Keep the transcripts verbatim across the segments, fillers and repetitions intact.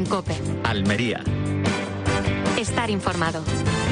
en COPE. Almería. Estar informado.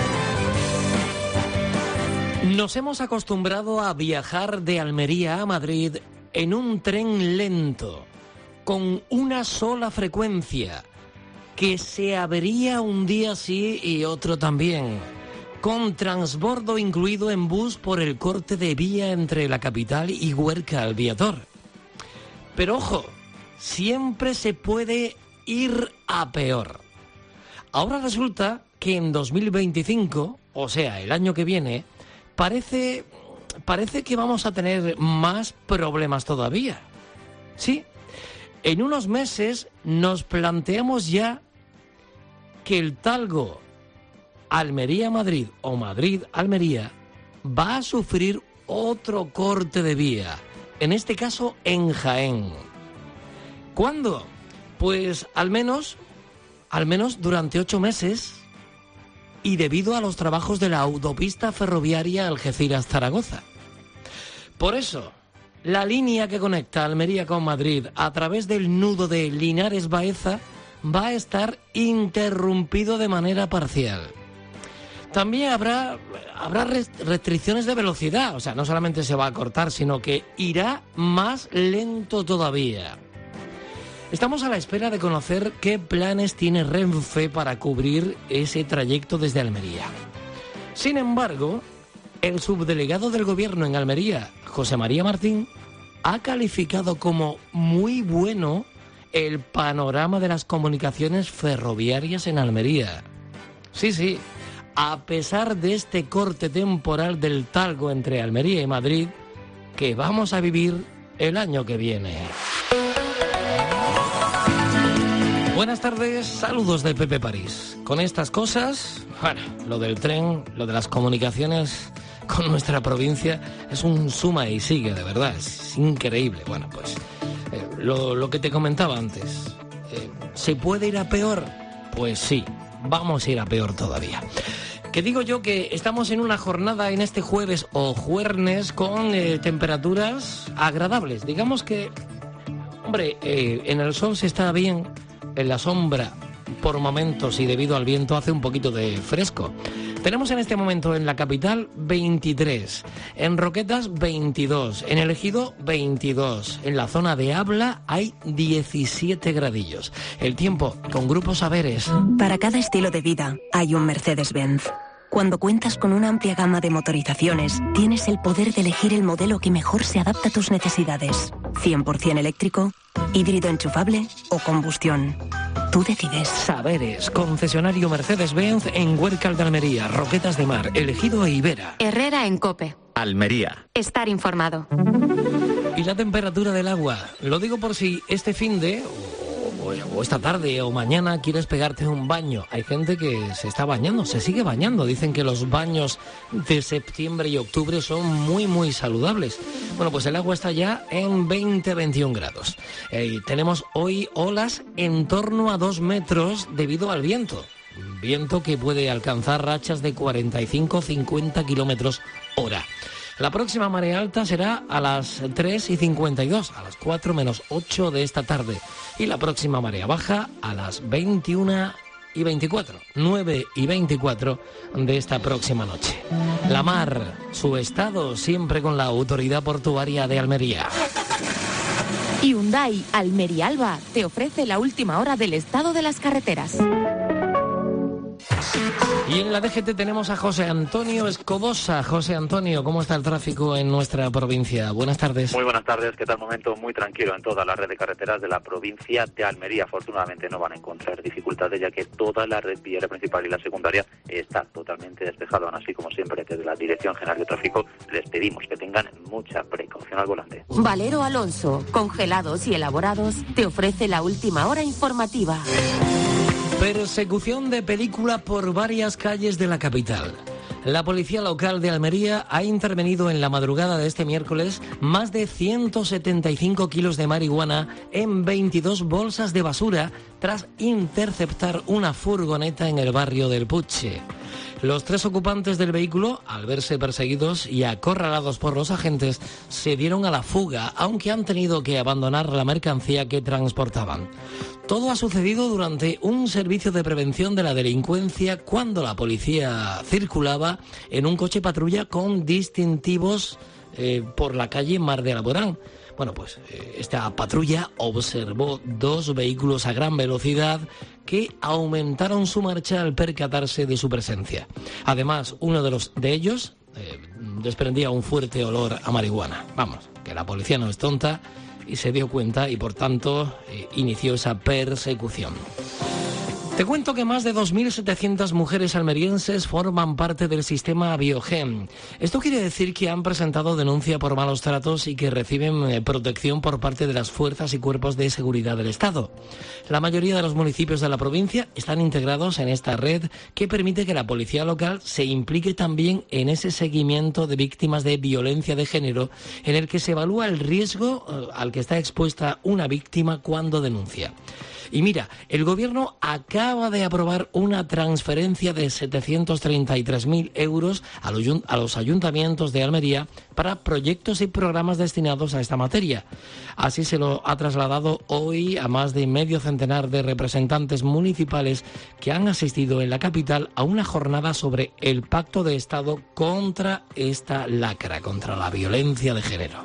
Nos hemos acostumbrado a viajar de Almería a Madrid en un tren lento, con una sola frecuencia, que se avería un día sí y otro también, con transbordo incluido en bus por el corte de vía entre la capital y Huerca al Viator. Pero ojo, siempre se puede ir a peor. Ahora resulta que en dos mil veinticinco, o sea, el año que viene, parece, parece que vamos a tener más problemas todavía. Sí, en unos meses nos planteamos ya que el Talgo Almería-Madrid o Madrid-Almería va a sufrir otro corte de vía, en este caso en Jaén. ¿Cuándo? Pues al menos, al menos durante ocho meses y debido a los trabajos de la autopista ferroviaria Algeciras-Zaragoza. Por eso, la línea que conecta Almería con Madrid a través del nudo de Linares-Baeza va a estar interrumpido de manera parcial. También habrá, habrá restricciones de velocidad, o sea, no solamente se va a cortar, sino que irá más lento todavía. Estamos a la espera de conocer qué planes tiene Renfe para cubrir ese trayecto desde Almería. Sin embargo, el subdelegado del Gobierno en Almería, José María Martín, ha calificado como muy bueno el panorama de las comunicaciones ferroviarias en Almería. Sí, sí, a pesar de este corte temporal del Talgo entre Almería y Madrid, que vamos a vivir el año que viene. Buenas tardes, saludos de Pepe París. Con estas cosas, bueno, lo del tren, lo de las comunicaciones con nuestra provincia es un suma y sigue, de verdad, es increíble. Bueno, pues eh, lo, lo que te comentaba antes, eh, ¿se puede ir a peor? Pues sí, vamos a ir a peor todavía. Que digo yo que estamos en una jornada en este jueves o jueves con eh, temperaturas agradables. Digamos que, hombre, eh, en el sol se está bien. En la sombra, por momentos y debido al viento, hace un poquito de fresco. Tenemos en este momento en la capital veintitrés, en Roquetas veintidós, en El Ejido veintidós, en la zona de Habla hay diecisiete gradillos. El tiempo con Grupo Saberes. Para cada estilo de vida hay un Mercedes-Benz. Cuando cuentas con una amplia gama de motorizaciones, tienes el poder de elegir el modelo que mejor se adapta a tus necesidades. cien por ciento eléctrico, híbrido enchufable o combustión. Tú decides. Saberes, concesionario Mercedes-Benz en Huerca de Almería, Roquetas de Mar, El Ejido e Ibera. Herrera en COPE. Almería. Estar informado. Y la temperatura del agua. Lo digo por si este finde o, o esta tarde o mañana quieres pegarte un baño. Hay gente que se está bañando, se sigue bañando. Dicen que los baños de septiembre y octubre son muy, muy saludables. Bueno, pues el agua está ya en veinte a veintiún grados. Eh, tenemos hoy olas en torno a dos metros debido al viento. Viento que puede alcanzar rachas de cuarenta y cinco a cincuenta kilómetros hora. La próxima marea alta será a las tres y cincuenta y dos, a las cuatro menos ocho de esta tarde. Y la próxima marea baja a las veintiuna y veinticuatro, nueve y veinticuatro de esta próxima noche. La mar, su estado siempre con la Autoridad Portuaria de Almería. Hyundai Almería Alba te ofrece la última hora del estado de las carreteras. Y en la D G T tenemos a José Antonio Escobosa. José Antonio, ¿cómo está el tráfico en nuestra provincia? Buenas tardes. Muy buenas tardes, ¿qué tal? Momento muy tranquilo en toda la red de carreteras de la provincia de Almería. Afortunadamente no van a encontrar dificultades, ya que toda la red viaria principal y la secundaria está totalmente despejada. Aún así, como siempre, desde la Dirección General de Tráfico les pedimos que tengan mucha precaución al volante. Valero Alonso, congelados y elaborados, te ofrece la última hora informativa. Persecución de película por varias calles de la capital. La policía local de Almería ha intervenido en la madrugada de este miércoles más de ciento setenta y cinco kilos de marihuana en veintidós bolsas de basura tras interceptar una furgoneta en el barrio del Puche. Los tres ocupantes del vehículo, al verse perseguidos y acorralados por los agentes, se dieron a la fuga, aunque han tenido que abandonar la mercancía que transportaban. Todo ha sucedido durante un servicio de prevención de la delincuencia cuando la policía circulaba en un coche patrulla con distintivos eh, por la calle Mar de Alborán. Bueno, pues eh, esta patrulla observó dos vehículos a gran velocidad que aumentaron su marcha al percatarse de su presencia. Además, uno de los de ellos eh, desprendía un fuerte olor a marihuana. Vamos, que la policía no es tonta y se dio cuenta y, por tanto, eh, inició esa persecución. Te cuento que más de dos mil setecientas mujeres almerienses forman parte del sistema Biogen. Esto quiere decir que han presentado denuncia por malos tratos y que reciben eh, protección por parte de las fuerzas y cuerpos de seguridad del Estado. La mayoría de los municipios de la provincia están integrados en esta red que permite que la policía local se implique también en ese seguimiento de víctimas de violencia de género, en el que se evalúa el riesgo eh, al que está expuesta una víctima cuando denuncia. Y mira, el Gobierno acaba de aprobar una transferencia de setecientos treinta y tres mil euros a los, a los ayuntamientos de Almería para proyectos y programas destinados a esta materia. Así se lo ha trasladado hoy a más de medio centenar de representantes municipales que han asistido en la capital a una jornada sobre el Pacto de Estado contra esta lacra, contra la violencia de género.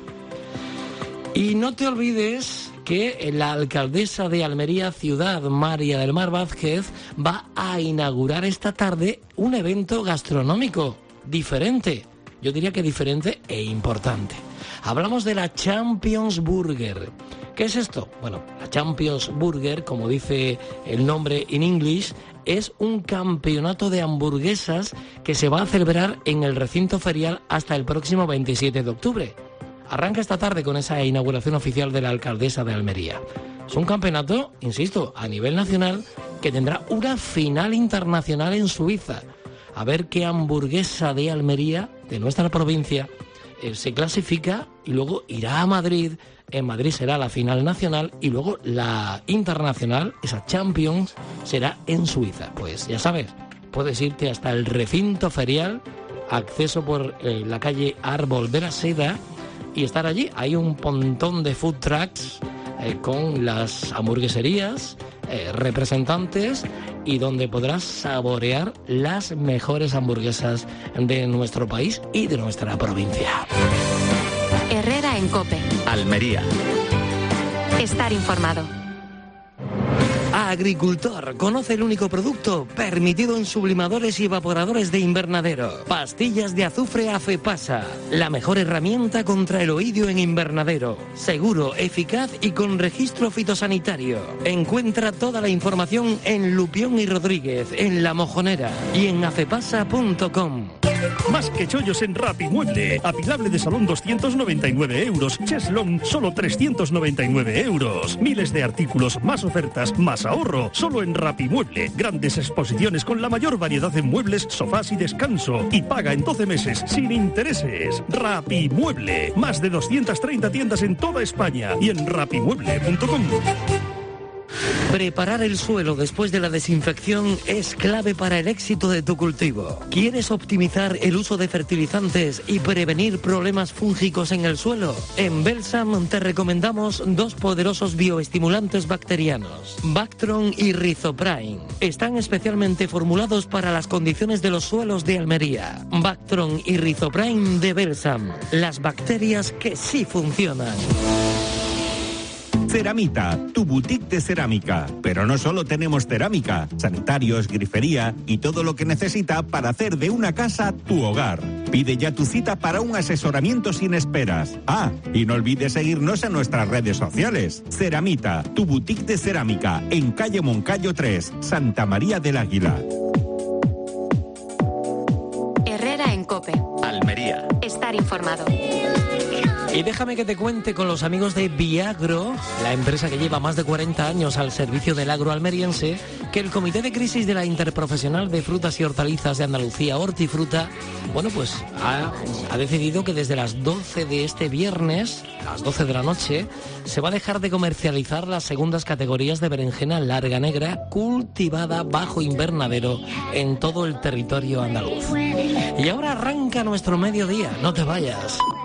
Y no te olvides que la alcaldesa de Almería Ciudad, María del Mar Vázquez, va a inaugurar esta tarde un evento gastronómico diferente. Yo diría que diferente e importante. Hablamos de la Champions Burger. ¿Qué es esto? Bueno, la Champions Burger, como dice el nombre en inglés, es un campeonato de hamburguesas que se va a celebrar en el recinto ferial hasta el próximo veintisiete de octubre. Arranca esta tarde con esa inauguración oficial de la alcaldesa de Almería. Es un campeonato, insisto, a nivel nacional, que tendrá una final internacional en Suiza. A ver qué hamburguesa de Almería, de nuestra provincia, eh, se clasifica y luego irá a Madrid. En Madrid será la final nacional y luego la internacional, esa Champions, será en Suiza. Pues ya sabes, puedes irte hasta el recinto ferial, acceso por eh, la calle Árbol de la Seda, y estar allí. Hay un montón de food trucks eh, con las hamburgueserías, eh, representantes, y donde podrás saborear las mejores hamburguesas de nuestro país y de nuestra provincia. Herrera en COPE. Almería. Estar informado. Agricultor, conoce el único producto permitido en sublimadores y evaporadores de invernadero. Pastillas de azufre Afepasa, la mejor herramienta contra el oídio en invernadero. Seguro, eficaz y con registro fitosanitario. Encuentra toda la información en Lupión y Rodríguez, en La Mojonera y en afepasa punto com. Más que chollos en Rapimueble. Apilable de salón doscientos noventa y nueve euros. Cheslong solo trescientos noventa y nueve euros. Miles de artículos, más ofertas, más ahorro. Solo en Rapimueble. Grandes exposiciones con la mayor variedad de muebles, sofás y descanso. Y paga en doce meses sin intereses. Rapimueble. Más de doscientas treinta tiendas en toda España y en rapimueble punto com. Preparar el suelo después de la desinfección es clave para el éxito de tu cultivo. ¿Quieres optimizar el uso de fertilizantes y prevenir problemas fúngicos en el suelo? En Belsam te recomendamos dos poderosos bioestimulantes bacterianos, Bactron y Rhizoprine. Están especialmente formulados para las condiciones de los suelos de Almería. Bactron y Rhizoprine de Belsam, las bacterias que sí funcionan. Ceramita, tu boutique de cerámica. Pero no solo tenemos cerámica, sanitarios, grifería y todo lo que necesita para hacer de una casa tu hogar. Pide ya tu cita para un asesoramiento sin esperas. Ah, y no olvides seguirnos en nuestras redes sociales. Ceramita, tu boutique de cerámica, en calle Moncayo tres, Santa María del Águila. Herrera en COPE. Almería. Estar informado. Y déjame que te cuente con los amigos de Viagro, la empresa que lleva más de cuarenta años al servicio del agro almeriense, que el Comité de Crisis de la Interprofesional de Frutas y Hortalizas de Andalucía, Hortifruta, bueno, pues ha, ha decidido que desde las doce de este viernes, a las doce de la noche, se va a dejar de comercializar las segundas categorías de berenjena larga negra cultivada bajo invernadero en todo el territorio andaluz. Y ahora arranca nuestro mediodía, no te vayas.